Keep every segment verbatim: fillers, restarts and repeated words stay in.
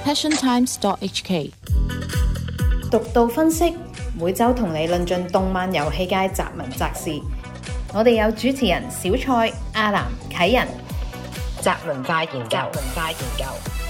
passion times dot h k。 獨到分析，每周同你論盡動漫遊戲界雜文雜事。我哋有主持人小蔡、阿南、啟仁，雜文化研究，雜文化研究。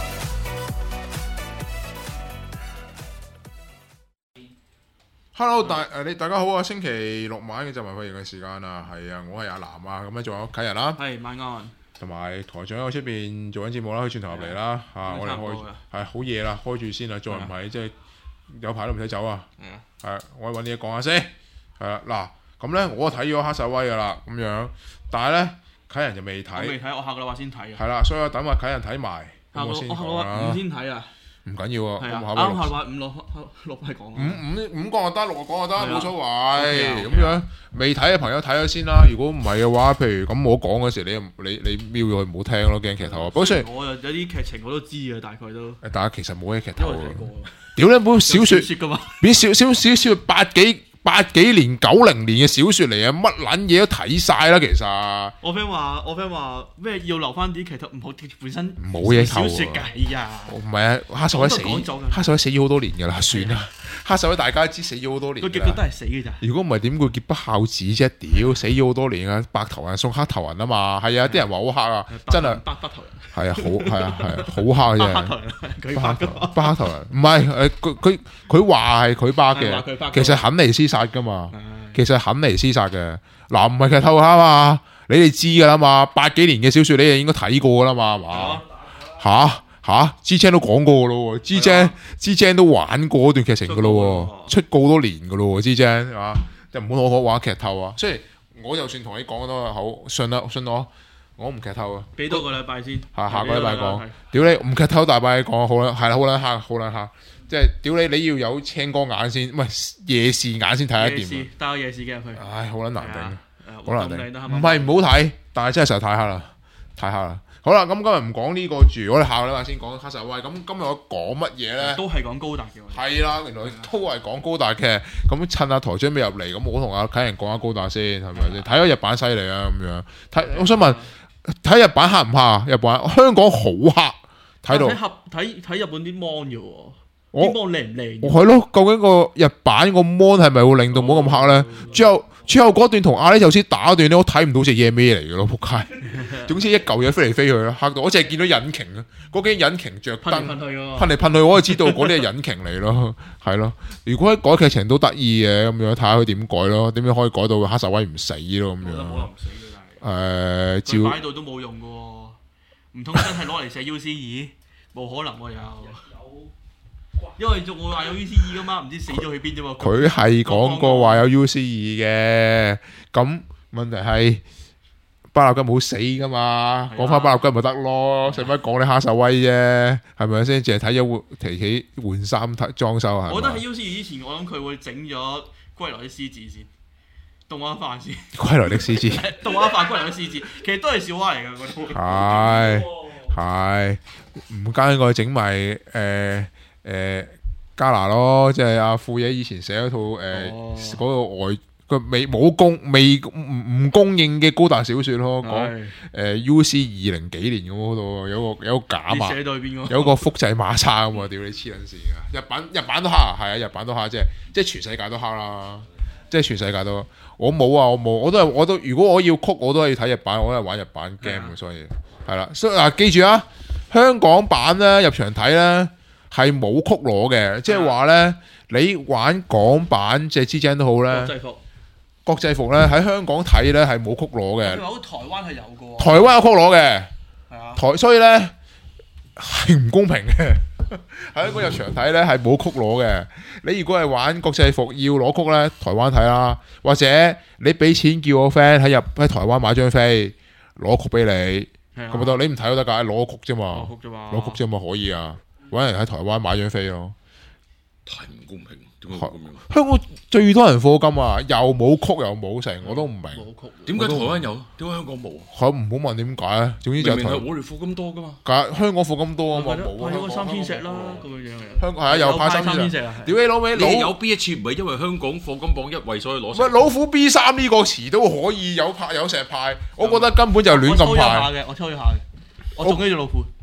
Hello， 大誒你大家好啊！星期六晚嘅雜文化研究嘅時間啊，係啊，我係阿南啊，咁咧仲有啟仁啦， 係晚安， 同埋台長喺出邊做緊節目啦，佢轉頭入嚟啦嚇，我哋開係好夜啦，開住先啦，再唔係即係有排都唔使走啊！係，我揾啲嘢講下先，係啦嗱，咁咧我睇咗黑手威噶啦，咁樣，但係咧啟仁就未睇， 我未睇，我下個禮拜先睇啊。 係啦，所以我等埋啟仁睇埋，咁我先講啦。 五先睇啊， 唔緊要啊， 係啊， 啱啱下禮拜五六六係講。 五五五講就得，六個講就得，冇所謂。咁樣樣未睇嘅朋友睇咗先啦。如果唔係嘅話，譬如咁我講嗰時，你你你瞄咗佢唔好聽咯，驚劇透啊。不過雖然我有有啲劇情我都知嘅，大概都。 但係其實冇咩劇透嘅。 因為睇過。 屌你本小説㗎嘛？ 變小小小説八幾八幾年九零年嘅小説嚟啊！乜撚嘢都睇晒啦，其實。 我 friend 話，我 friend 話咩要留翻啲劇透，唔好本身冇嘢透小説㗎呀。 唔係啊，黑手威死，黑手威死咗好多年㗎啦，算啦。黑手威大家知死咗好多年。 個結局都係死嘅咋。 如果唔係點會結不孝子啫？屌，死咗好多年啊！白頭人送黑頭人啊嘛，係啊！啲人話好黑啊，真係白白頭人。 係啊，好係啊係啊，好黑嘅黑頭人，佢白嘅。 白黑頭人唔係誒，佢佢佢話係佢白嘅，其實肯尼斯殺㗎嘛，其實肯尼斯殺嘅。嗱唔係劇透下嘛，你哋知㗎啦嘛，八幾年嘅小説你哋應該睇過㗎啦嘛，係嘛？嚇嚇，G 姐都講過㗎咯喎，G 姐 G 姐都玩過嗰段劇情㗎咯喎，出過好多年㗎咯喎，G 姐係嘛？就唔好攞我話劇透啊！雖然我就算同你講都好，信啦信我。我唔劇透啊！ 俾多個禮拜先， 下下個禮拜講。屌你唔劇透大拜講好啦，係啦好啦嚇，好啦嚇，即係屌你你要有青光眼先，唔係夜視眼先睇得掂。 帶個夜視鏡入去。唉， 好撚難頂，好難頂。 唔係唔好睇，但係真係實在太黑啦，太黑啦。好啦，咁今日唔講呢個住，我哋下個禮拜先講黑手威。咁今日我講乜嘢咧？都係講高達嘅。 係啦，原來都係講高達嘅。咁趁阿台長未入嚟，咁我同阿啟仁講下高達先，係咪先？睇咗日版犀利啊，咁樣。睇，我想問。睇日版黑唔黑啊？日版香港好黑，睇到睇睇日本啲 mon 嘅喎，啲 mon 靚唔靚？ 我係咯，究竟個日版個 mon 係咪會令到冇咁黑咧？最後最後嗰段同阿里宙斯打嗰段咧，我睇唔到隻嘢咩嚟嘅咯，仆街！總之一嚿嘢飛嚟飛去咯，黑到我淨係見到引擎啊！嗰幾引擎着燈噴嚟噴去， 噴嚟噴去，我就知道嗰啲係引擎嚟咯，係咯。如果改劇情都得意嘅咁樣，睇下佢點改咯，點樣可以改到黑手威唔死咯咁樣。誒，照擺喺度都冇用嘅喎，唔通真係攞嚟寫 U C 二？冇可能喎有，因為仲會話有 U C 二噶嘛，唔知死咗去邊啫嘛。 佢係講過話有 U C 二嘅，咁問題係巴納吉冇死噶嘛，講翻巴納吉咪得咯，使乜講你黑手威啫？係咪先？淨係睇咗換提起換衫裝修係。 我覺得喺 U C 二之前，我諗佢會整咗歸來啲獅子先。動畫化先， 歸來的獅子， 動畫化歸來的獅子，其實都係笑話嚟㗎嗰套。 係係，唔加應該整埋誒誒加拿咯，即係阿富野以前寫嗰套誒嗰個外個未冇公未唔唔公認嘅高達小説咯，講誒 U C 二零幾年咁嗰度有個有個假馬，有個複製馬叉咁啊！屌你黐撚線㗎！日版日版都黑啊，係啊，日版都黑，即係即係全世界都黑啦。即係全世界都，我冇啊，我冇，我都係，我都，如果我要曲，我都係要睇日版，我都係玩日版 game 嘅，所以係啦，所以嗱，記住啊，香港版咧入場睇咧係冇曲攞嘅，即係話咧你玩港版即係之前都好咧，國際服，國際服咧喺香港睇咧係冇曲攞嘅， 台灣係有嘅喎， 台灣有曲攞嘅，係啊，台所以咧係唔公平嘅。喺嗰入場睇咧係冇曲攞嘅，你如果係玩國際服要攞曲咧，台灣睇啦，或者你俾錢叫我 friend 喺入喺台灣買張飛攞曲俾你，咁咪得，你唔睇都得噶，攞曲啫嘛，攞曲啫嘛，攞曲啫嘛可以啊，搵人喺台灣買張飛咯， 太唔公平。 香港最多人課金啊，又冇曲又冇成，我都唔明。 點解台灣有？點解香港冇？ 係唔好問點解啊？總之就係明明係我哋課金多噶嘛。 香港課金多啊嘛，冇啊。 派咗三千石啦，咁樣樣。 香港係啊，又派三千石。屌你老味， 你有邊一次唔係因為香港課金榜一位所以攞？ 喂，老虎 B 三呢個詞都可以有派有石派，我覺得根本就亂咁派。 我抽一下嘅，我抽一下嘅，我中呢隻老虎。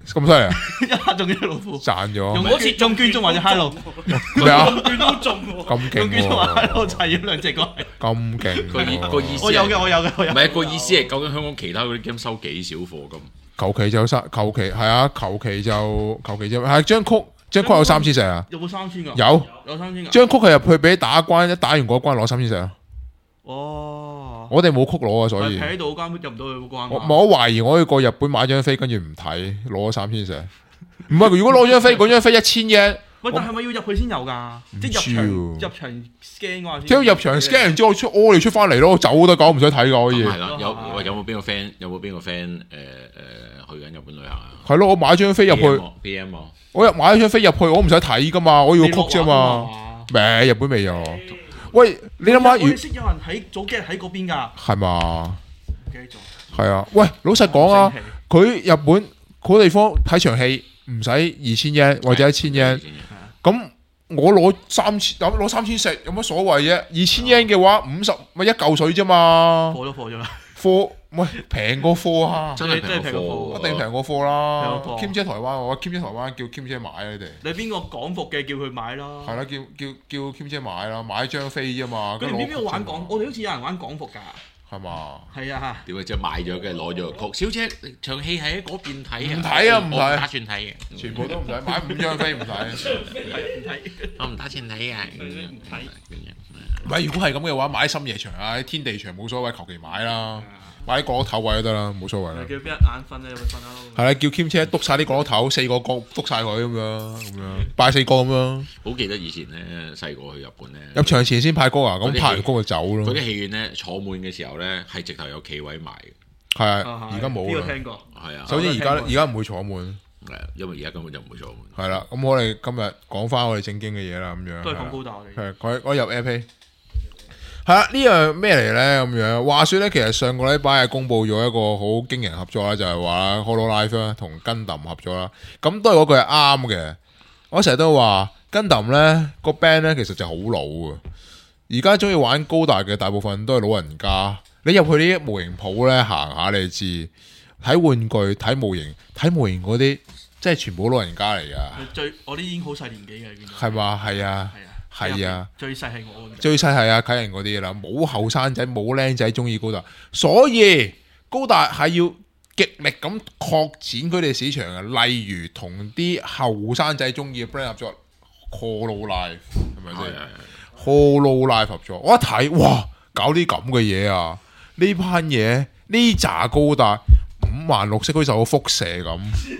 咁犀利啊！ 一刻中嘅老虎， 賺咗用嗰次中捐中或者 hello， 咩啊？ 捐都中喎， 咁勁用捐中或喎， hello 就係咗兩隻過嚟。 咁勁個意喎個意思係我有嘅，我有嘅，我有唔。係個意思係究竟香港其他嗰啲 game 收幾少貨咁？ 求其就三，求其係啊，求其就求其啫。係張曲，張曲有三千石啊， 有冇三千㗎？ 有有三千㗎。 張曲係入去俾打關，一打完嗰關攞三千石啊。 哦， 我哋冇曲攞啊，所以係喺度關入唔到去嗰關我嘛。 我懷疑我去過日本買張飛，跟住唔睇，攞咗三千石。唔係，如果攞張飛，嗰張飛一千日， 喂，但係咪要入去先有㗎？即係知喎入場入場 scan 嗰下先。 即係入場 scan 完之後出，屙你出翻嚟咯，走都講唔使睇㗎可以。 係啦，有喂有冇邊個 friend 有冇邊個 friend 誒誒去緊日本旅行啊係咯，我買張飛入去， ？P M 啊， 我入買咗張飛入去，我唔使睇㗎嘛，我要曲啫嘛。未，日本未有。喂，你諗下， 我如哋識有人喺早幾日喺嗰邊㗎， 係嘛？ 唔記得咗。 係啊，喂，老實講啊，佢日本嗰個地方睇場戲唔使二千日或者一千日，咁我攞三千攞三千食有乜所謂啫？二千日嘅話，五十咪一嚿水啫嘛。 貨咗貨咗啦。 貨喂平過貨啊， 真係平真係平過貨過貨， 一定平過貨啦。 平過貨 Kim 姐台灣，我 Kim 姐台灣叫 Kim 姐買啊，你哋你邊個港服嘅叫佢買啦？ 係啦，叫叫叫 Kim 姐買啦，買張飛啫嘛。 佢哋邊邊度玩港？ 港我哋好似有人玩港服㗎。 係嘛？ 係啊， 點解即係買咗跟住攞咗個曲？小姐場戲喺嗰邊睇啊！ 唔睇啊唔睇我打算睇嘅， 全部都唔使買五張飛唔使。 唔睇。 我唔打算睇嘅。 唔睇。 唔係，如果係咁嘅話，買深夜場啊，天地場冇所謂，求其買啦，買啲角落頭位都得啦，冇所謂啦。 叫邊一眼瞓咧，咪瞓下咯。 係啦，叫 Kim 車篤晒啲角落頭，四個角篤晒佢咁樣，咁樣拜四個咁樣。 好記得以前咧細個去日本咧， 入場前先派歌啊，咁嗰啲派完歌就走咯嗰。啲戲院咧坐滿嘅時候咧係直頭有企位賣嘅， 係啊，而家冇啦。 呢個聽過。 係啊， 首先而家我都聽過而家唔會坐滿， 係啊因為而家根本就唔會坐滿。 係啦。咁我哋今日講翻我哋正經嘅嘢啦，咁樣。 都係講高達我哋。 係我我入 A P。係啦，呢樣咩嚟咧？咁樣話說咧，其實上個禮拜係公佈咗一個好驚人合作啦，就係話 Hololive 啦同 Gundam 合作啦。咁都係嗰句係啱嘅。我成日都話 Gundam 咧個 band 咧其實就好老啊。而家中意玩高達嘅大部分都係老人家。你入去啲模型鋪咧行下，你就知睇玩具、睇模型、睇模型嗰啲，即係全部老人家嚟噶。 最我啲已經好細年紀嘅，見到。 係嘛？係啊。 係啊。 係啊， 最細係我。 最細係啊，啟人嗰啲啦，冇後生仔冇僆仔中意高達，所以高達係要極力咁擴展佢哋市場啊。例如同啲後生仔中意嘅 brand 合作 ，Hololive 係咪先？Hololive 合作，我一睇哇，搞啲咁嘅嘢啊！呢班嘢呢扎高達五顏六色，好似受個輻射咁。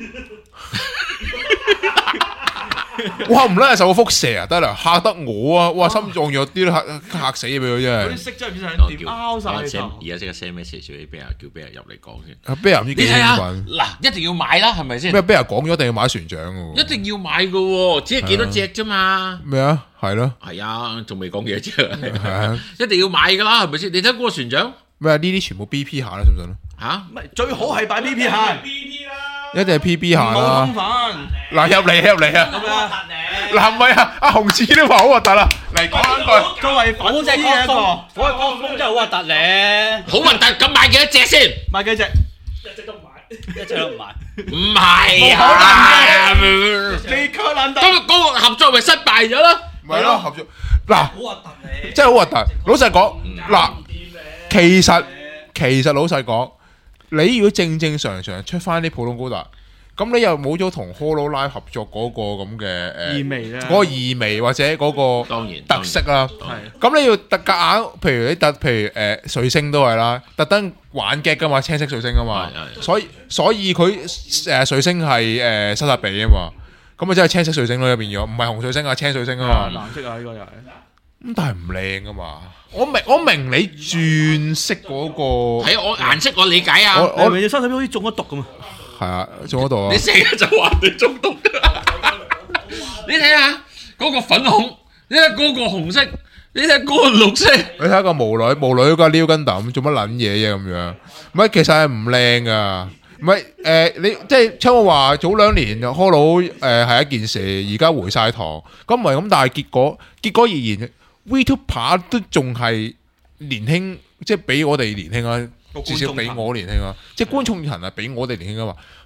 哇！唔撚係受個輻射啊！得啦，嚇得我啊！哇，心臟弱啲都嚇嚇死俾佢嗰真係。 啲色真係唔知我想點拗晒而你頭。 家即刻 send message 俾俾人，叫俾人入嚟講先。 啊，啤人唔知幾你睇下興奮。 嗱，一定要買啦，係咪先？ 咩？啤人講咗一定要買船長嘅喎。 一定要買嘅喎，只係幾多隻啫嘛。 咩啊？係咯。 係啊，仲未講幾多隻。 係啊。 一定要買㗎啦，係咪先？你睇嗰個船長咩？呢啲全部 B P 下啦，信唔信啊？ 嚇， 唔係最好係擺 B P 下。 一定係 P B 下冇啦空。份。 嗱，入嚟入嚟啊！ 咁啊， 嗱，唔係啊，阿紅子都話好核突啦。嚟講一句， 作為粉絲嘅一個， 嗰個歌風真係好核突咧， 好核突，咁買幾多隻先？ 買幾隻？ 一隻都唔買。 唔係啊！ 你卻難得。 咁嗰個合作咪失敗咗咯？ 咪係咯合作。嗱， 好核突你， 真係好核突。老實講，嗱，其實其實老實講，你如果正正常常出翻啲普通高達，咁你又冇咗同 Hololive 合作嗰個咁嘅誒意味咧嗰個意味或者嗰個當然特色啦。 係。 咁你要特夾硬，譬如你特，譬如誒、呃、水星都係啦，特登玩 gag 噶嘛，青色水星啊嘛係，係所以所以佢誒、呃、水星係誒塞薩比啊嘛，咁啊真係青色水星咯，入邊咗，唔係紅水星啊，青水星啊嘛， 藍色啊，呢個又係。 咁但係唔靚噶嘛，我明我明你轉色嗰、個係啊，我顏色我理解啊。 我我咪要收睇好似中咗毒咁啊！ 係啊，做嗰度啊你，成日就話你中毒㗎。你睇下嗰個粉紅，你睇嗰個紅色，你睇嗰個綠色。 你睇下個無女無女嗰個撩根揼做乜撚嘢啫咁樣，唔係其實係唔靚噶。唔係誒，你即係聽我話早兩年開佬誒係一件事，而家回晒堂，咁唔係咁，但係結果結果而言 ，VTuber 都仲係年輕，即係比我哋年輕啊，至少比我年輕啊，即係觀眾層係比我哋年輕啊嘛。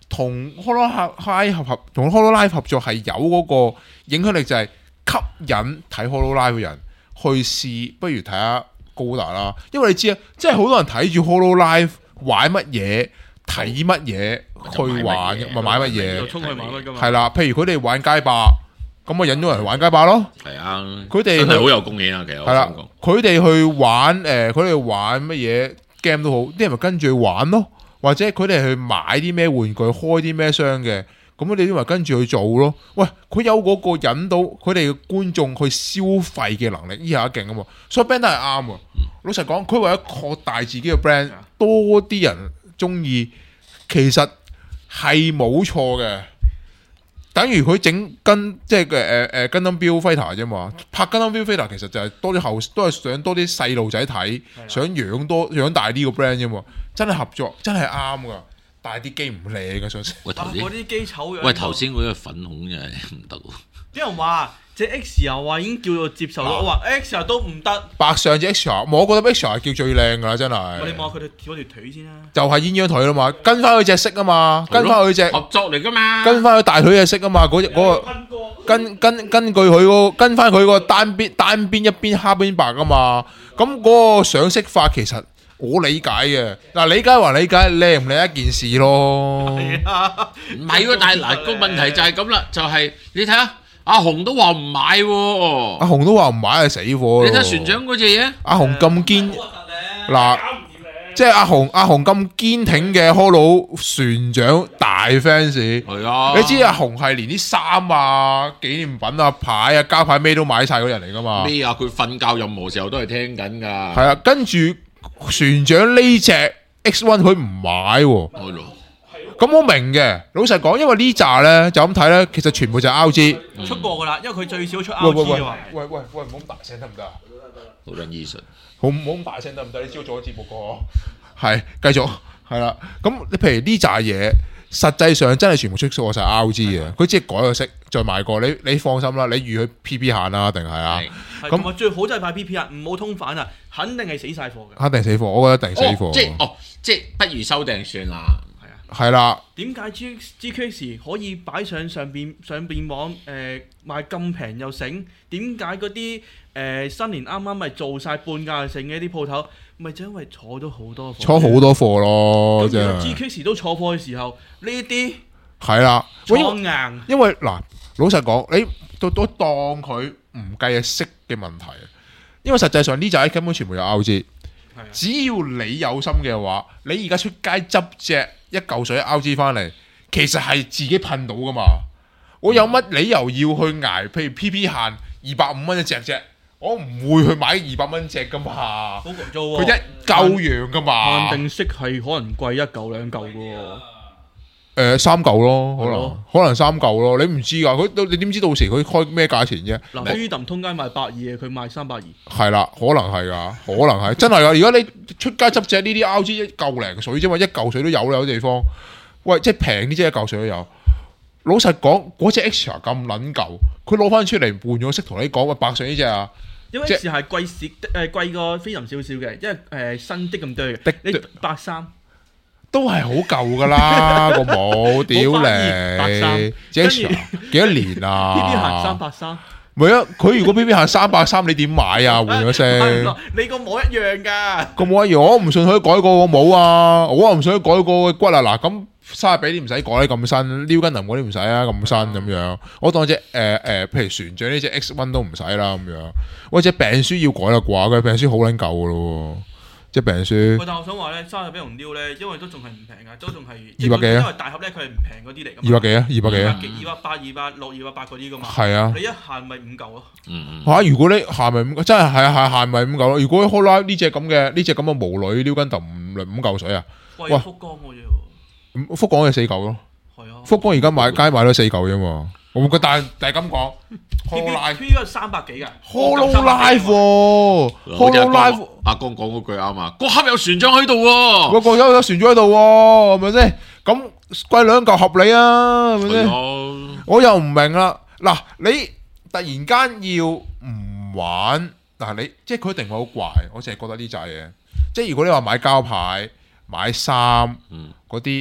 同 Hololive 合合同 Hololive 合作係有嗰個影響力，就係吸引睇 Hololive 嘅人去試，不如睇下高達啦。因為你知啊，即係好多人睇住 Hololive 玩乜嘢，睇乜嘢去玩，咪買乜嘢， 就衝去買乜㗎嘛。 係啦，譬如佢哋玩街霸，咁咪引咗人玩街霸咯。 係啊， 佢哋真係好有貢獻啊！其實係啦，佢哋去玩誒，佢哋玩乜嘢 game 都好，啲人咪跟住去玩咯。或者佢哋去買啲咩玩具，開啲咩箱嘅，咁你啲咪跟住去做咯。喂，佢有嗰個引到佢哋嘅觀眾去消費嘅能力，呢下一勁啊嘛。所以 Bandai 係啱啊。老實講，佢為咗擴大自己嘅 brand，多啲人中意，其實係冇錯嘅。等於佢整跟即係嘅誒誒 Gundam Build Fighter 啫嘛，拍 Gundam Build Fighter 其實就係多啲後都係想多啲細路仔睇，想養多養大啲個 brand 啫嘛。真係合作，真係啱噶，但係啲機唔靚嘅，所以喂頭先嗰啲機醜樣。 喂頭先嗰個粉紅真係唔得喎。 啲人話隻 X 又話已經叫做接受到，我話 X 都唔得。 白上隻 X R， 我覺得 X R 係叫最靚噶啦，真係。 你望下佢哋跳條腿先啦。 就係鴛鴦腿啦嘛，跟翻佢隻色啊嘛，跟翻佢隻合作嚟噶嘛， 跟翻佢大腿隻色啊嘛，嗰隻嗰個跟跟根據佢嗰跟翻佢個單邊單邊一邊黑邊白啊嘛，咁嗰個上色法其實。我理解嘅，嗱理解還理解，靚唔靚一件事咯。 唔係喎，但係嗱個問題就係咁啦，就係你睇下阿紅都話唔買喎， 阿紅都話唔買係死貨。 你睇船長嗰隻嘢， 阿紅咁堅，嗱即係阿紅阿紅咁堅挺嘅 Holo 船長大 fans。係啊， 你知阿紅係連啲衫啊、紀念品啊、牌啊、膠牌咩都買晒嗰人嚟噶嘛？ 咩啊？佢瞓覺任何時候都係聽緊㗎。 係啊，跟住。船長呢隻 X 一 佢唔買喎，咁我明嘅。老實講，因為呢扎咧就咁睇咧，其實全部就係 R G 出過噶啦，因為佢最少出 R G 啊嘛。 喂喂喂，唔好咁大聲得唔得啊？ 好撚醫術， 好唔好咁大聲得唔得？你知道做咗節目個係繼續係啦。咁你譬如呢扎嘢，實際上真係全部出過晒 R G 嘅，佢只係改個色再賣過。你你放心啦，你預佢 P P 限啦，定係啊？ 咁啊，最好就係派 P P 啊，唔好通反啊，肯定係死晒貨嘅。 肯定死貨，我覺得一定死貨。 即係哦，即係不如收訂算啦。 係啊， 係啦。 點解 G G Q X 可以擺上上邊上邊網誒賣咁平又醒？點解嗰啲誒新年啱啱咪做晒半價性嘅啲鋪頭，咪就因為坐咗好多貨。 坐好多貨咯， 咁如果 G Q X 都坐貨嘅時候，呢啲係啦， 坐硬。 因為嗱，老實講，你都都當佢唔計係色嘅問題，因為實際上呢隻根本全部有 R G。只要你有心嘅話，你而家出街執隻一嚿水 R G 翻嚟，其實係自己噴到噶嘛。我有乜理由要去捱？譬如 P P 限二百五蚊一隻啫，我唔會去買二百蚊隻噶嘛。佢一嚿樣噶嘛。 限定色係可能貴一嚿兩嚿噶喎。 誒三嚿咯，可能可能三嚿咯，你唔知噶，佢你點知到時佢開咩價錢啫？ 嗱，Freedom通街賣百二嘅，佢賣三百二。係啦，可能係噶，可能係真係噶。如果你出街執隻呢啲 R G 一嚿零水啫嘛，一嚿水都有啦，有地方。喂，即係平啲，即係一嚿水都有。老實講，嗰隻 Extra 咁撚舊，佢攞翻出嚟換咗色，同你講喂，白上呢隻啊。 因為 Extra 係貴少誒貴過 Freedom 少少嘅，因為誒新啲咁多嘅，你百三。 都係好舊噶啦，個帽屌你，幾多幾多年啊 ？P P 限三百三， 唔係啊！佢如果 P P 限三百三，你點買啊？換咗聲， 你個帽一樣噶， 個帽一樣，我唔信佢改過個帽啊！我又唔信佢改過個骨啊！嗱，咁沙比啲唔使改咁新，撩根林嗰啲唔使啊，咁新咁樣。我當隻誒誒，譬如船長呢隻 X 一 都唔使啦，咁樣。喂，隻病書要改啦啩？佢病書好撚舊噶咯。即係病書。 但係我想話咧，沙比同撩咧，因為都仲係唔平㗎，都仲係二百幾啊。 因為大盒咧，佢係唔平嗰啲嚟㗎嘛。 二百幾啊？二百幾啊？ 二百八、二百六、二百八嗰啲㗎嘛。 係啊。 你一限咪五嚿咯。 嗯嚇！如果你限咪五，真係係係限咪五嚿咯。如果 Hololive 呢隻咁嘅呢隻咁嘅無女撩根頭五五嚿水啊？ 喂，福光嘅啫喎。 福光係四嚿咯。係啊。福光而家買街買咗四嚿啫嘛。我覺但係但係咁講 ，Hololive P P 係三百幾㗎 ，Hololive 喎 ，Hololive 阿江講嗰句啱啊，個盒有船長喺度喎， 個個有有船長喺度喎，係咪先？咁貴兩嚿合理啊，係咪先？我又唔明啦，嗱，你突然間要唔玩，但係你即係佢一定會好怪，我淨係覺得呢扎嘢，即係如果你話買膠牌、買衫嗰啲。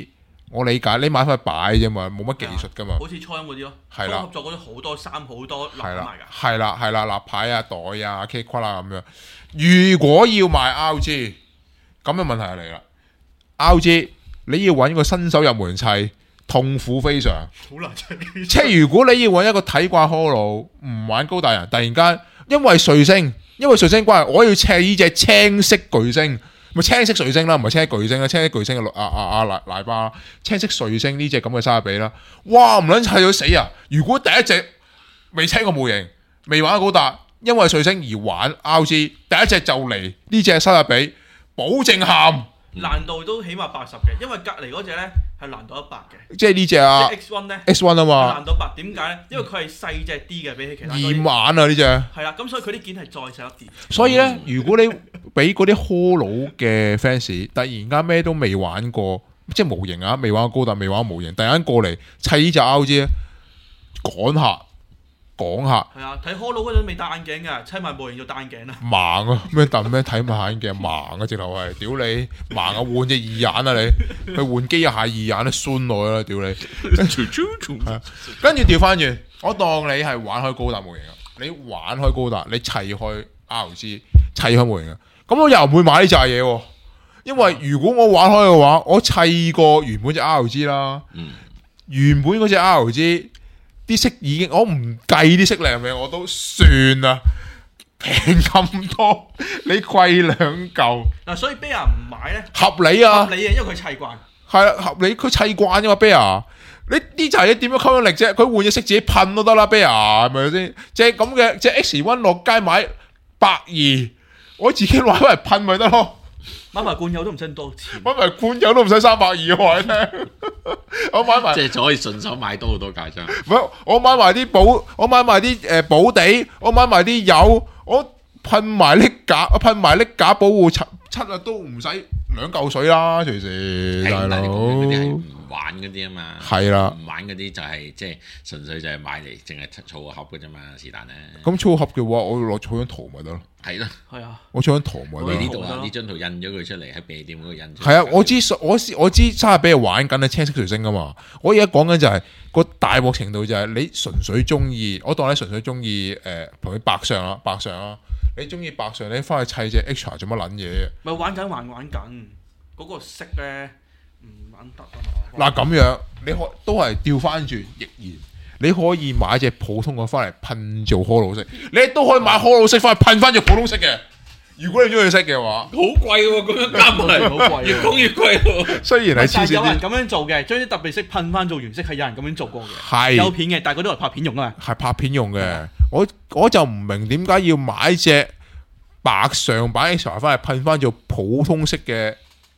我理解你買翻去擺啫嘛，冇乜技術噶嘛。 好似初音嗰啲咯， 係啦初音合作嗰啲好多衫好多立係啦牌㗎。 係啦係啦，立牌啊袋啊 K 框啦咁樣。如果要賣 R G， 咁嘅問題就嚟啦。R G 你要揾個新手入門砌，痛苦非常。 好難砌機。 即係如果你要揾一個睇慣 Holo 唔玩高達人，突然間因為彗星，因為彗星關係，我要砌呢隻青色巨星。咪青色彗星啦，唔係青色巨星啦，青色巨星嘅啊啊啊奶奶巴，青色彗星呢隻咁嘅沙比啦，哇唔撚砌到死啊！如果第一隻未砌過模型，未玩過高達，因為彗星而玩 R G， 第一隻就嚟呢隻沙比，保證喊。 難度都起碼八十嘅，因為隔離嗰隻咧係難度一百嘅。 即係呢隻啊 X 一咧 ，X 一啊嘛， 難度一百點解咧？因為佢係細隻啲嘅，比起其他嗰啲。 驗眼啊呢隻。 係啦，咁所以佢啲件係再細一啲。 所以咧，如果你俾嗰啲 Holo 嘅 fans 突然間咩都未玩過，即係模型啊，未玩過高達，未玩過模型，突然間過嚟砌呢隻 R G 咧，趕下講下。 係啊，睇 Holo 嗰陣未戴眼鏡㗎，砌埋模型就戴眼鏡啦。 盲啊！咩揼咩睇埋眼鏡盲啊！直頭係屌你盲啊！換隻二眼啊你，去換機械二眼都酸落啦！屌你！跟住調翻轉，我當你係玩開高達模型啊！你玩開高達，你砌開 R G， 砌開模型啊！咁我又唔會買呢扎嘢喎，因為如果我玩開嘅話，我砌過原本隻 R G 啦， 嗯、 原本嗰隻 R G 啲色已經，我唔計啲色靚嘅，我都算啦。平咁多，你貴兩嚿。 嗱，所以 Bear 唔買咧， 合理啊， 合理嘅，因為佢砌慣。 係啊，合理，佢砌慣啫嘛 Bear。你呢就係點樣吸引力啫？佢換隻色自己噴都得啦 Bear，係咪先？即係咁嘅，即係 X 一落街買百二，我自己攞嚟噴咪得咯。 買埋罐油都唔使咁多錢。 買埋罐油都唔使三百二，我話你聽。我買埋即係就可以順手買多好多架張。 唔係，我買埋啲保，我買埋啲誒保地，我買埋啲油，我噴埋瀝架，我噴埋瀝架保護漆漆啊，都唔使兩嚿水啦，隨時大佬。 嗰啲係唔玩嗰啲啊嘛。 係啦， 唔玩嗰啲就係即係純粹就係買嚟淨係儲個盒嘅啫嘛，是但咧。 咁粗盒嘅話，我攞儲張圖咪得咯。 係咯， 係啊， 我儲張圖咪得你呢咯。 度啊，呢張圖印咗佢出嚟喺便利店嗰度印。 係啊，我知我知我知，生日俾人玩緊係青色彗星啊嘛。我而家講緊就係、是、個大鑊程度就係你純粹中意，我當你純粹中意誒同佢白相啦，白相啦。你中意白相，你翻去砌隻 extra 做乜撚嘢？ 咪玩緊還玩緊，嗰、那個色咧唔玩得啊嘛。 嗱咁樣，你可都係調翻轉亦然，你可以買隻普通嘅翻嚟噴做 Holo 色，你都可以買 Holo 色翻去噴翻隻普通色嘅。如果你中意色嘅話， 好貴喎，咁樣加埋好貴， 越講越貴喎。 雖然係黐但係有人線啲， 咁樣做嘅，將啲特別色噴翻做原色，係有人咁樣做過嘅。 係有片嘅，但係嗰啲係拍片用啊嘛。 係拍片用嘅。我我就唔明點解要買隻白上版 extra 翻嚟噴翻做普通色嘅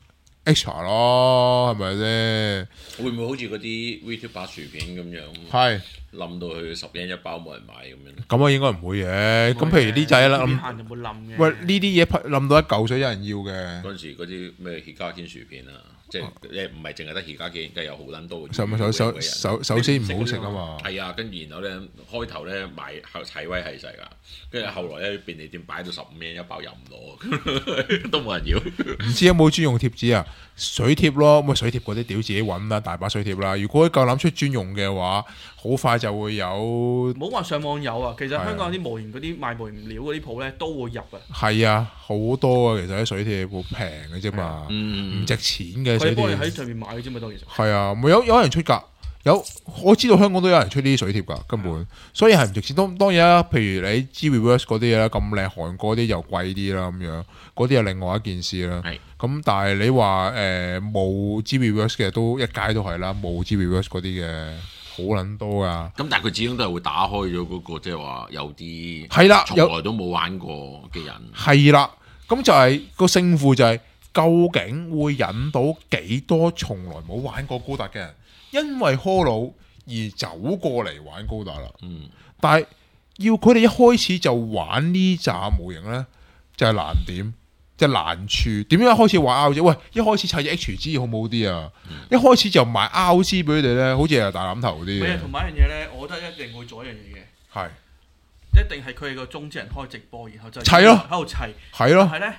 extra 咯，係咪先？ 會唔會好似嗰啲 VTuber 薯片咁樣？ 係冧到去十蚊一包冇人買咁樣。 咁啊，應該唔會嘅。咁譬如呢仔啦， 片限就冇冧嘅。 喂呢啲嘢冧到一嚿水有人要嘅。 嗰陣時嗰啲咩 Higaken 薯片啊，即係誒唔係淨係得 Higaken，梗係有好撚多。 首首首首首先唔好食啊嘛。 係啊，跟住然後咧開頭咧賣齊威係細㗎，跟住後來咧便利店擺到十五蚊一包又唔攞，都冇人要。 唔知有冇專用貼紙啊？水貼咯，咁啊水貼嗰啲屌自己揾啦，大把水貼啦。如果夠膽出專用嘅話，好快就會有。 唔好話上網有啊，其實香港有啲模型嗰啲賣模型料嗰啲鋪咧都會入啊。 係啊，好多啊，其實啲水貼好平嘅啫嘛， 嗯唔值錢嘅水佢幫你喺貼。 上面買嘅啫嘛，都其實。 係啊，冇有有人出㗎，有我知道香港都有人出呢啲水貼㗎，根本，所以係唔值錢。當當然啦，譬如你 G-Reverse 嗰啲啦，咁靚韓國啲又貴啲啦，咁樣嗰啲係另外一件事啦。 係咁但係你話誒冇 G-Reverse 嘅都一街都係啦，冇 G-Reverse 嗰啲嘅好撚多㗎。 咁但係佢始終都係會打開咗嗰個，即係話有啲係啦， 從來都冇玩過嘅人。 係啦，咁就係、個勝負就係、究竟會引到幾多從來冇玩過高達嘅人，因為 Holo 而走過嚟玩高達啦。 嗯， 但係要佢哋一開始就玩呢紮模型呢，就係、難點，就係、難處。點樣一開始玩 R G？喂，一開始砌隻 H G 好唔好啲啊？ 嗯、 一開始就賣 R G 俾佢哋呢，好似係大攬頭啲嘅。 唔係啊，同埋一樣嘢咧，我覺得一定會做一樣嘢嘅。 係一定係佢哋個中之人開直播，然後就砌咯喺度砌。 係咯係咧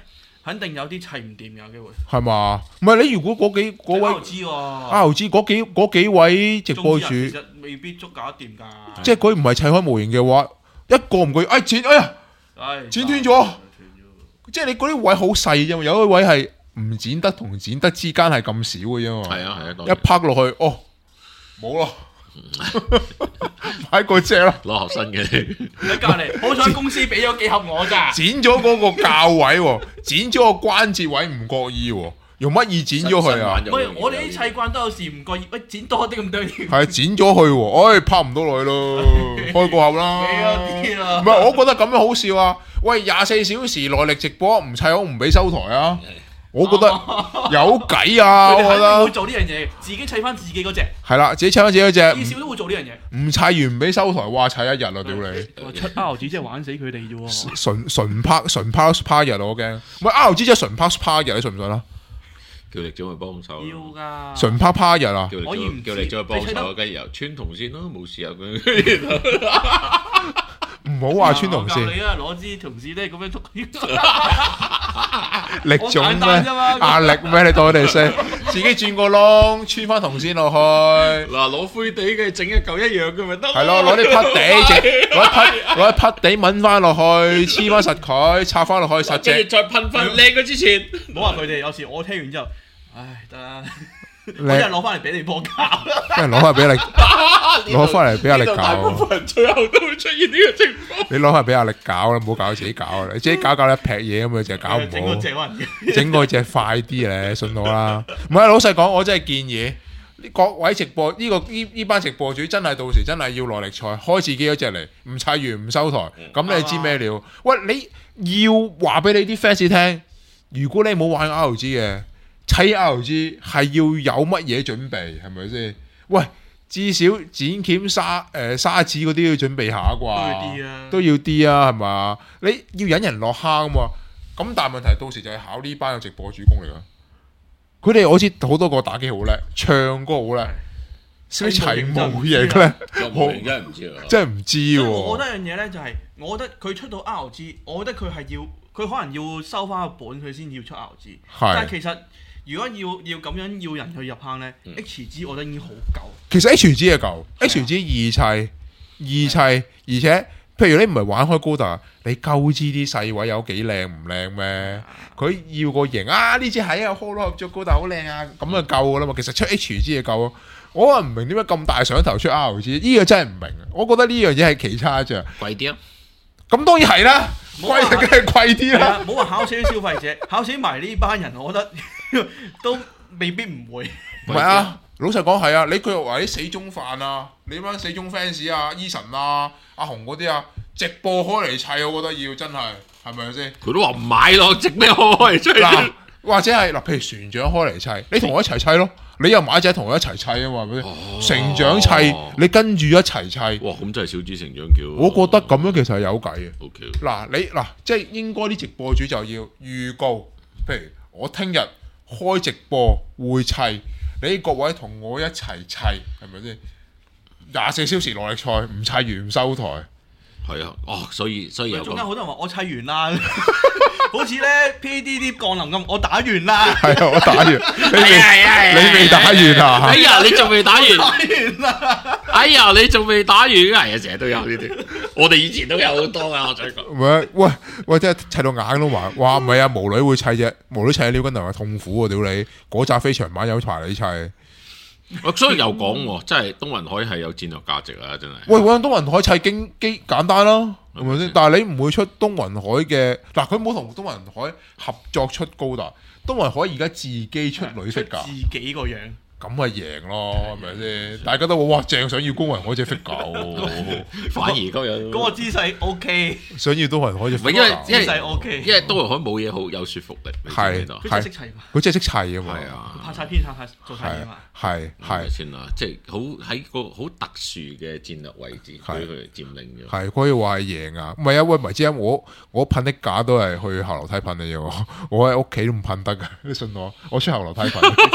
肯定有啲砌唔掂有機會。 係嘛？唔係你如果嗰幾嗰位知喎 R G 嗰幾嗰幾位直播主， 其實未必足搞得掂㗎。 即係佢唔係砌開模型嘅話，一個唔覺，哎剪，哎呀，剪斷咗。即係你嗰啲位好細啫嘛，有啲位係唔剪得同剪得之間係咁少嘅啫嘛。 係啊係啊， 一拍落去，哦，冇咯。買個隻啦， 攞盒新嘅喺隔離，好彩公司俾咗幾盒我咋， 剪咗嗰個較位喎，剪咗個關節位唔覺意喎，用乜嘢剪咗佢啊？ 喂，我哋啲砌慣都有時唔覺意，喂剪多啲咁多嘢， 係剪咗佢喎，哎拍唔到落去咯，開個盒啦。唔係，我覺得咁樣好笑啊！喂，廿四小時內力直播唔砌好唔俾收台啊！我覺得有計啊！我覺得會做呢樣嘢，自己砌翻自己嗰隻。 係啦，自己砌翻自己嗰隻。 至少都會做呢樣嘢。唔砌完唔俾收台，哇！砌一日啊，屌你！ 出 R 字真係玩死佢哋啫喎。 純純拍純拍趴日我驚。喂 R 字真係純拍趴日，你信唔信啊？ 叫力長去幫手。 要㗎。 純拍趴日啊！ 可以唔叫力長去幫手，跟住由穿銅線咯，冇事啊咁。 唔好話穿銅線。 你啊，攞支銅線咧咁樣捉。 力種咩？壓力咩？你當我哋識，自己轉個窿，穿翻銅線落去。 嗱，攞灰地嘅整一嚿一樣嘅咪得。 係咯，攞啲匹地，整攞一匹攞一匹地掹翻落去，黐翻實佢，插翻落去實隻。 再噴翻靚過之前。 唔好話佢哋，有時我聽完之後，唉得啦。我一日攞翻嚟俾你播教， 一人攞翻嚟俾你，攞翻嚟俾阿力搞。 大部分人最後都會出現呢個情況。 你攞翻嚟俾阿力搞啦，唔好搞自己搞啦。你自己搞搞一劈嘢咁樣，就搞唔好。整個隻運， 整個隻快啲咧，信我啦。唔係老實講，我真係建議各位直播呢個呢呢班直播主真係到時真係要耐力賽，開自己嗰隻嚟，唔砌完唔收台，咁你知咩料？喂，你要話俾你啲 fans 聽，如果你冇玩 R G 嘅。砌 R G 係要有乜嘢準備係咪先？喂，至少剪鉗沙誒沙紙嗰啲要準備下啩，都要啲啊，係嘛？你要引人落坑啊嘛。咁但係問題到時就係考呢班嘅直播主攻嚟㗎。佢哋我知好多個打機好叻，唱歌好叻，識砌模型咧， 模型真係唔知啊！ 真係唔知喎。 我覺得樣嘢咧就係，我覺得佢出到 R G， 我覺得佢係要佢可能要收翻個本，佢先要出 R G。但係其實如果要要咁樣要人去入坑咧、嗯、，H G 我覺得已經好夠。其實 H G 係夠 ，H G 易砌易砌，而且譬如你唔係玩開高達，你夠知啲細位有幾靚唔靚咩？佢、啊、要個型啊！呢隻係啊 Holo 合作高達好靚啊，咁就夠噶啦嘛。其實出 H G 就夠。我話唔明點解咁大想頭出 R G， 呢個真係唔明。我覺得呢樣嘢係其差啫。 貴啲啊！ 咁當然係啦，貴梗係貴啲啦。 唔好話考死啲消費者，考死埋呢班人，我覺得都未必唔會。 唔係啊，老實講係啊，你佢話啲死忠飯啊，你班死忠 fans 啊，Eason 啊、阿紅嗰啲啊，直播開嚟砌，我覺得要真係係咪先？ 佢都話唔買咯，直咩開嚟砌？ 嗱，或者係嗱，譬如船長開嚟砌，你同我一齊砌咯。你又買仔同我一齊砌啊嘛，係咪先？成長砌，你跟住一齊砌。 哇，咁真係小子成長橋。 我覺得咁樣其實係有計嘅。 O K。 嗱，你嗱，即係應該啲直播主就要預告，譬如我聽日開直播會砌，你各位同我一齊砌，係咪先？廿四小時耐力賽，唔砌完唔收台。 係啊，哦，所以所以有。 仲有好多人話我砌完啦。好似咧 P D D 降臨咁，我打完啦。 係啊，我打完。你未你未打完啊？ 哎呀，你仲未打完？ 打完啦！ 哎呀，你仲未打完？係啊，成日都有呢啲。我哋以前都有好多噶，我再講。 喂喂喂，真係砌到眼都埋。哇，唔係啊，無女會砌啫，無女砌撩筋頭係痛苦啊！屌你，嗰紮飛長版有排你砌。 所以又講喎，真係東雲海係有戰略價值啊！真係。 喂，揾東雲海砌經機簡單啦，係咪先？但係你唔會出東雲海嘅嗱，佢冇同東雲海合作出高達，東雲海而家自己出女色㗎， 自己個樣。咁咪贏咯，係咪先？大家都話哇正，想要高雲海隻 figure， 反而嗰樣嗰個姿勢 OK， 想要東雲海隻 figure， 因為姿勢 OK， 因為東雲海冇嘢好有說服力， 係佢真係識砌嘛， 佢真係識砌啊嘛， 係啊， 拍晒片拍晒做晒嘢嘛， 係係先啦，即係好喺個好特殊嘅戰略位置俾佢佔領咗， 係可以話係贏啊！唔係啊，喂，唔係知我我噴的架都係去後樓梯噴嘅啫，我喺屋企都唔噴得㗎，你信我，我出後樓梯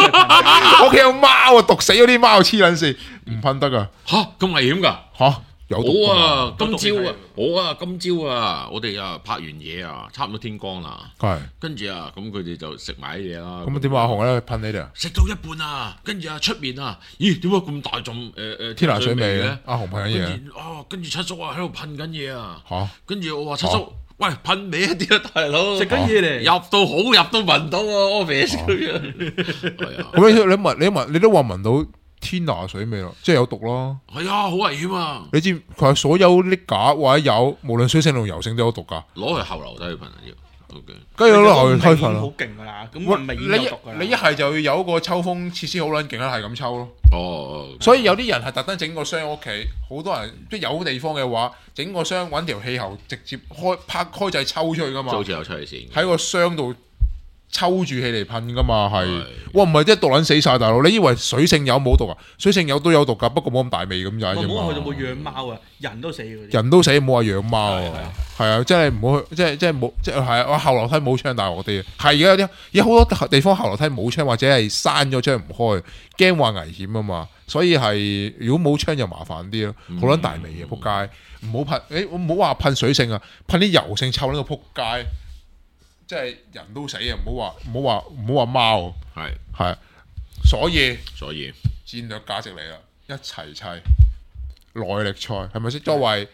噴，我屋企有貓啊，毒死嗰啲貓黐撚線，唔噴得噶。 吓咁危險噶？ 吓有毒㗎嘛。 我啊，今朝啊有毒氣體， 我啊，今朝啊，我哋啊拍完嘢啊，差唔多天光啦， 係跟住啊，咁佢哋就食埋啲嘢啦。 咁點啊？阿紅咧噴你哋啊？ 食到一半啊，跟住啊出面啊，咦點解咁大陣誒誒天拿水味嘅嘅？？阿紅噴緊嘢跟住啊，跟住七叔啊喺度噴緊嘢啊， 嚇， 跟住我話七叔，喂噴尾一啲啊，大佬食緊嘢嚟入到好入都聞到啊 office 佢啊，係啊， 咁你你聞你聞你都話聞到天拿水味咯，即係有毒咯。 係啊，好危險啊！ 你知佢話所有啲假或者有，無論水性同油性都有毒㗎。 攞去後樓梯去噴啊要，OK。 跟住攞落去推好粉咯。 勁㗎啦，咁喂咪你已經有毒㗎啦。 你一係就要有一個抽風設施好撚勁啦，係咁抽咯。 哦， 所以有啲人係特登整個箱屋企，好多人即係有地方嘅話，整個箱揾條氣喉直接開拍開掣抽出去㗎嘛就好。似有出嚟線。 喺個箱度抽住氣嚟噴噶嘛，係係哇唔係即係毒撚死晒大佬，你以為水性有冇毒啊？水性有都有毒噶，不過冇咁大味咁解啫唔好去到冇嘛。 養貓啊，人都死嗰啲。 人都死，冇話養貓係啊，係啊，即係唔好去，即係即係冇，即係係啊，我後樓梯冇窗大鑊啲，係而家有啲而家好多地方後樓梯冇窗或者係閂咗窗唔開，驚話危險啊嘛，所以係如果冇窗就麻煩啲咯，好撚大味嘅仆街，唔好噴，誒我唔好話噴水性啊，噴啲油性臭呢個仆街。即係人都死啊！唔好話唔好話唔好話貓， 係， 係，所以所以戰略價值嚟啦，一齊砌耐力賽係咪先？作為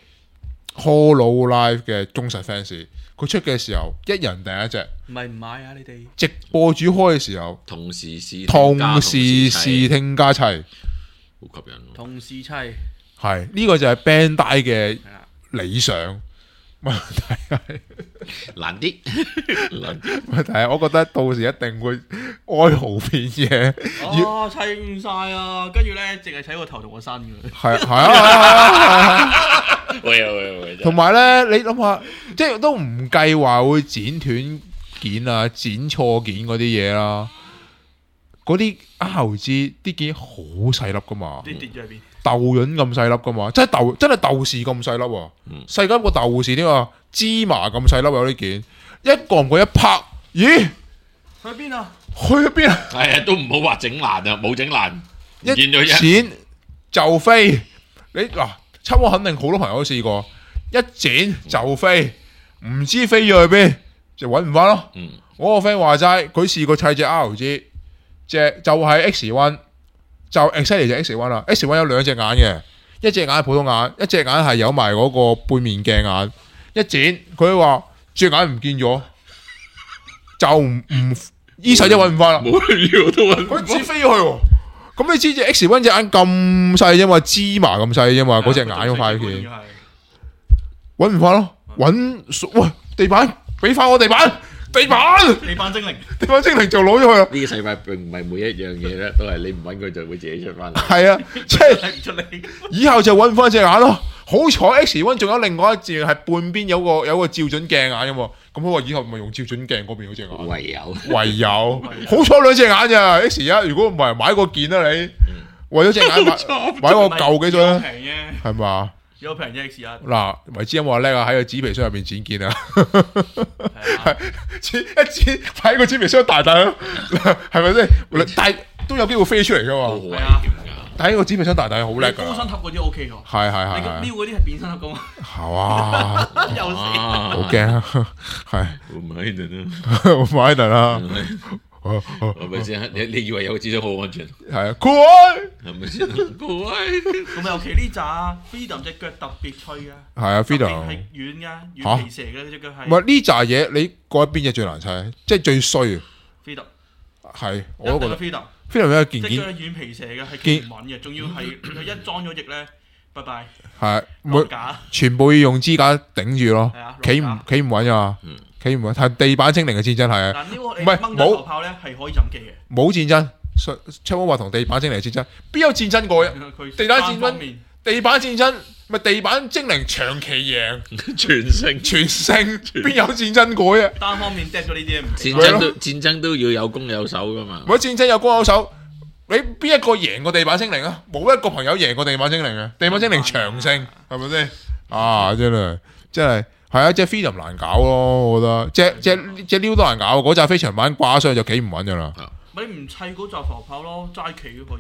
Hololive 嘅忠實 fans，佢出嘅時候一人訂一隻， 唔係唔買啊！你哋直播主開嘅時候同時試同時試聽加砌， 好吸引喎。 同時砌係呢個就係 Bandai 嘅係啦， 理想。問題係難啲，難啲。 問題係，我覺得到時一定會哀嚎片嘢。 哦砌唔晒啊！跟住咧，淨係砌個頭同個身嘅。 係係啊係啊係啊！ 喂啊喂啊喂！ 同埋咧，你諗下，即係都唔計話會剪斷件啊、剪錯件嗰啲嘢啦。嗰啲 R 字啲件好細粒噶嘛， 啲跌咗喺邊？ 豆潤咁細粒噶嘛，真係豆真係豆豉咁細粒喎， 嗯細緊個豆豉添啊，芝麻咁細粒有啲件，一個唔過一拍，咦？ 去邊啊？ 去咗邊啊？ 係啊，都唔好話整爛啊，冇整爛，唔一見咗一。 剪就飛，你嗱，七我肯定好多朋友都試過，一剪就飛，唔知飛咗去邊，就揾唔翻咯。 嗯， 我個 friend 話齋，佢試過砌隻 R 字，隻就係 X one，就 exactly 就 X one 啦。X one 有兩隻眼嘅，一隻眼係普通眼，一隻眼係有埋嗰個背面鏡眼。一剪佢話隻眼唔見咗，就唔唔依世都揾唔翻啦。 冇料都揾佢只飛咗去喎。咁你知隻 X one 隻眼咁細啫嘛，芝麻咁細啫嘛，嗰隻眼嗰塊片係揾唔翻咯。揾喂地板，俾翻我地板，地板， 地板精靈， 地板精靈就攞咗去啦。 呢個世界並唔係每一樣嘢咧，都係你唔揾佢就會自己出翻嚟。 係啊，即係睇唔出嚟。 以後就揾唔翻隻眼咯。好彩 X one 仲有另外一隻係半邊有個有個照準鏡眼嘅喎。咁佢話以後咪用照準鏡嗰邊嗰隻眼。 唯有唯有，好彩兩隻眼咋 X 一，如果唔係買個件啦你，為咗隻眼買買個舊幾張， 平啫， 係嘛？ 有平啫 X 一。 嗱，維之音話叻啊，喺個紙皮箱入邊剪件啊， 係啊剪一剪喺個紙皮箱大大咯，係咪先？但係都有機會飛出嚟噶嘛？ 都好危係啊險㗎。 但係個紙皮箱大大好叻噶， 高身塔嗰啲 O K 喎。 係係係你個係， 瞄嗰啲係變身塔噶嘛？ 係哇， 又死。 啊， 好驚啊，係唔喺度啦， 我買喺度啦， 係咪先？你你以為有個智商好安全？ 係啊，酷啊， 係咪先？各位， 咁尤其呢扎 Freedom 隻腳特別脆噶， 係啊特別 ，Freedom 係軟噶，軟皮蛇嘅呢隻腳係。 唔係呢扎嘢，你覺得邊隻最難砌？即係最衰啊！ Freedom， 係，我都覺得一定係 Freedom。 Freedom 有一件隻腳件係軟皮蛇嘅，係幾唔穩嘅，仲要係佢一裝咗翼咧，拜拜， 係每落架。 全部要用支架頂住咯係啊， 企唔落架企唔穩啊嗯， 企唔穩。係地板精靈嘅戰爭係啊， 嗱呢個你唔係掹咗冇頭炮咧係可以浸機嘅。 冇戰爭。秋哥話同地板精靈戰爭，邊有戰爭過啫？ 佢地板戰爭單方面地板戰爭咪地板精靈長期贏全勝全勝，邊有戰爭過啫？ 單方面 dead 咗呢啲唔戰咪咯爭都戰爭都要有攻有守噶嘛。 如果戰爭有攻有守，你邊一個贏過地板精靈啊？冇一個朋友贏過地板精靈嘅，地板精靈長勝係咪先？啊，真係真係係啊！隻 Freedom 難搞咯，我覺得隻隻隻撩都難搞，嗰扎飛翔板掛上去就企唔穩噶啦。 咪唔砌嗰扎浮炮咯，齋企都可以。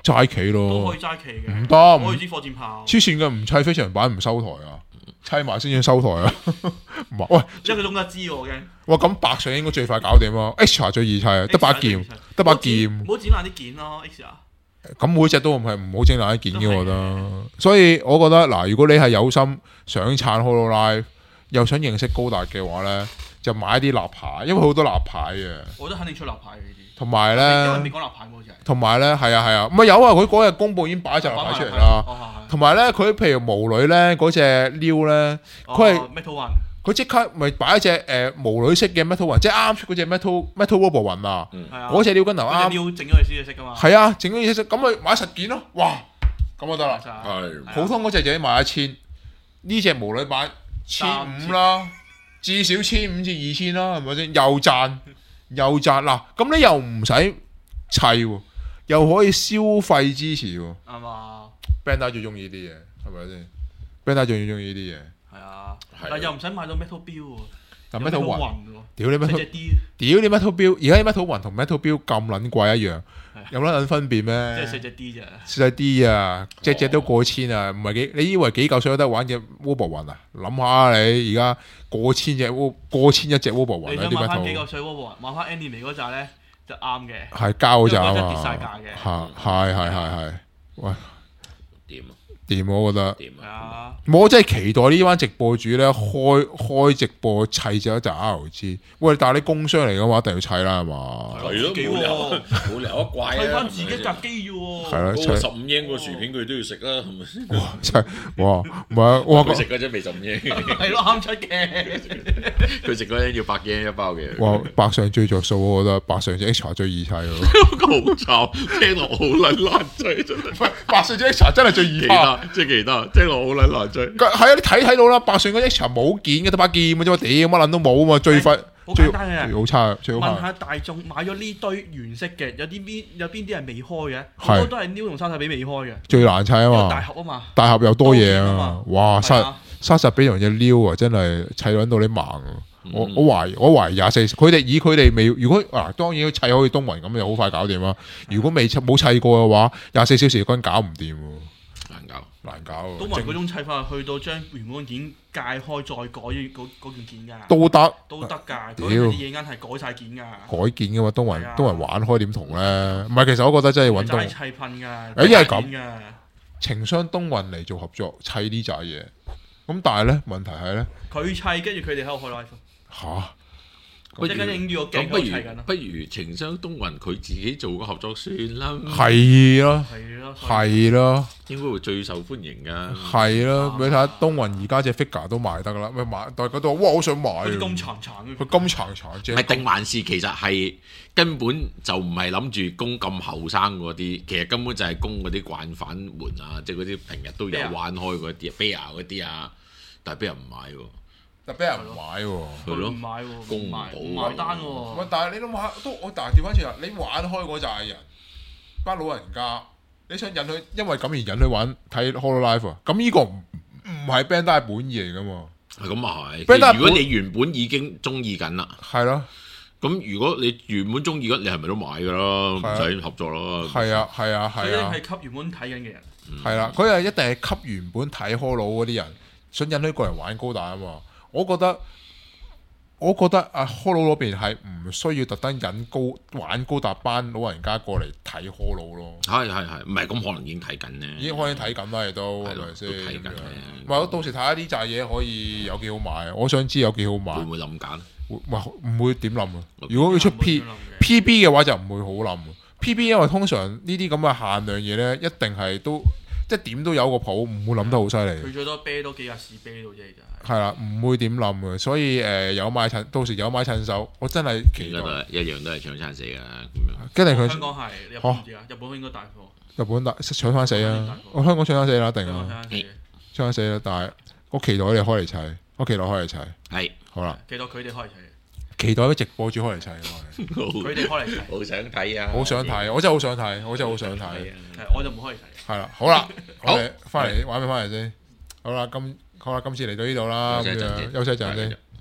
齋企都咯可以，齋企嘅， 唔得可以支火箭炮， 黐線嘅唔砌飛翔版唔收台啊，砌埋先至收台啊！唔係喂， 一個鐘一支喎，我驚。 哇咁白上應該最快搞掂咯 ，Extra 最易砌啊，得把劍，得把劍， 唔好剪爛啲件咯 ，X 啊！ 咁每隻都唔係唔好整爛一件嘅，我覺都得。所以我覺得嗱，如果你係有心想撐 Hololive，又想認識高達嘅話咧，就買啲立牌，因為好多立牌嘅。 我覺得肯定出立牌嘅呢啲。 同埋因為咧未，講立牌喎，好似係。 同埋咧，係啊係啊，唔係有啊，佢嗰日公佈已經擺隻立牌出嚟啦。 哦係係同埋咧，佢譬如無女咧嗰隻撩咧，佢係哦 Metal One。 佢即刻咪擺一隻誒無女式嘅 Metal One，即係啱出嗰隻 Metal Metal Robo 雲啊， 係啊。 嗰隻撩跟頭啱， 嗰隻撩整咗佢先至識噶嘛。 係啊，整咗嘢識，咁咪買十件咯，哇，咁就得啦。 係普通嗰隻就要買一千，呢隻無女買千五啦，至少千五至二千啦，係咪先？又賺又賺嗱，咁你又唔使砌喎，又可以消費支持喎。 啱嘛？ Bandai 最中意呢啲嘢，係咪先 ？Bandai 最中意呢啲嘢。 係啊， 係但又唔使買到 Metal 標喎， 但有 Metal 雲， 雲喎， 屌你細 Metal， 隻啲， 屌你 Metal 標，而家啲 Metal 雲同 Metal 標咁撚貴一樣，有撚撚分別即係咩？ 細隻啲咋。 細啲啊，隻隻都過千啊，唔係幾？你以為幾嚿水有得玩嘅 Robo 雲啊？諗下你而家過千隻 Robo 過千一隻 Robo 雲啊！啲你想買翻幾 Metal 嚿水喎喎，買翻 Anime 嗰扎咧就啱嘅。 係膠咋因為嗰隻嘛？ 跌晒價嘅係係係係係，喂點啊？ 掂我覺得。 點啊？ 係啊， 我真係期待呢班直播主咧開開直播砌咗一隻 R G。喂，但係你工商嚟嘅話，一定要砌啦，係嘛？ 係咯， 自己冇理由喎冇理由一怪啊！ 砌翻自己格機要喎。 係咯，砌嗰個十五英個薯片佢都要食啦，係咪先？ 砌哇唔係哇佢食嗰陣未十五英， 係咯，啱出嘅。 佢食嗰陣要百英一包嘅。 哇百上最着數，我覺得百上隻 extra 最易砌喎。 好慘，聽落好撚難追真係。 喂，百上隻 extra 真係最易其拍。 他即係其他，聽落好撚難追。 係啊，你睇睇到啦，百上嗰 extra 冇件嘅，得把劍嘅啫嘛，屌乜撚都冇啊嘛，最快好最簡單嘅最好差，最好問拍。 下大眾買咗呢堆原色嘅，有啲邊有邊啲係未開嘅？ 係好多都係 New 同沙沙比未開嘅， 最難砌啊因為大嘛， 盒啊嘛。 大盒又多嘢啊多件啊嘛！ 嘛哇，沙係啊沙實比同隻撩啊，真係砌撚到你盲啊！我嗯我懷疑我懷疑廿四，佢哋以佢哋未，如果嗱當然砌可以東雲咁就好快搞掂啦。如果未砌冇砌過嘅話，廿四小時均搞唔掂喎， 難搞。 難搞喎。 東雲嗰種砌法，去到將原本件界開再改嗰嗰件件㗎， 都得都得㗎。 屌嗰啲嘢啱係改晒件㗎， 改件嘅嘛，東雲係啊東雲玩開點同咧？唔係，其實我覺得真係揾東齋砌噴㗎。 誒因為咁改件㗎情商東雲嚟做合作砌呢扎嘢。咁但係咧問題係咧佢砌，跟住佢哋喺度開 live， 吓， 不如即係影住個鏡咁不喺度砌緊咯。 如不如情商東雲佢自己做個合作算啦。 係咯係咯， 係咯應該會最受歡迎噶。 係咯， 啊你睇下東雲而家隻 figure 都賣得噶啦，咪買大家都話哇好想買啊， 佢金橙橙嘅。 佢金橙橙正唔係定還是其實係根本就唔係諗住供咁後生嗰啲，其實根本就係供嗰啲慣犯們啊，即係嗰啲平日都有玩開嗰啲 bear 嗰啲啊，但係俾人唔買喎。 但俾人唔買喎。 係咯唔買喎， 供唔唔買到唔買單喂喎。， 但係你諗下，都我但係調翻轉啦，你玩開嗰扎人，班老人家，你想引佢，因為咁而引佢玩睇 Hololive 啊，咁呢個唔唔係 Bandai 本意嚟噶嘛， 係咁啊係。 Bandai 如果你原本已經中意緊啦， 係咯， 咁如果你原本中意緊，你係咪都買㗎啦？唔使合作啦。 係啊係啊佢一定係啊係吸原本睇緊嘅人。 係啦，佢係一定係吸原本睇 Holo 嗰啲人，想引佢過嚟玩高達啊嘛，我覺得。我覺得阿 Holo 嗰邊係唔需要特登引高玩高達班老人家過嚟睇 Holo 咯， 係係係，唔係咁可能已經睇緊咧。 已經開始睇緊啦，亦都係係咯咪先？ 都睇緊嘅唔係，我到時睇下呢扎嘢可以有幾好賣，我想知有幾好賣。 會唔會冧揀？ 會唔係唔會點冧啊？如果佢出 P 唔會點諗嘅 P B 嘅話就唔會好冧。P B 因為通常呢啲咁嘅限量嘢咧，一定係都即係點都有個譜，唔會冧得好犀利。 佢最多啤多幾日試啤到啫，就係。 係啦，唔會點冧嘅，所以誒、呃、有買趁，到時有買趁手，我真係期待應該都。係一樣都係搶餐死㗎咁樣。 跟住佢香港係，日本唔知啊，日本應該大貨。 日本打搶翻死啊香港！ 我香港搶翻死啦，一定香港啊， 睇下搶翻死啦！但係我期待佢哋開嚟砌，我期待開嚟砌。 係， 好啦， 期待佢哋開嚟期待啲直播主開嚟砌，我係睇，佢哋開嚟睇， 好想睇啊！ 好想睇，我真係好想睇，我真係好想睇。 係我就唔開嚟睇。 係啦，好啦，我哋翻嚟玩咩翻嚟先？好啦，今好啦，今次嚟到呢度啦，咁休息一陣先樣休息一陣先。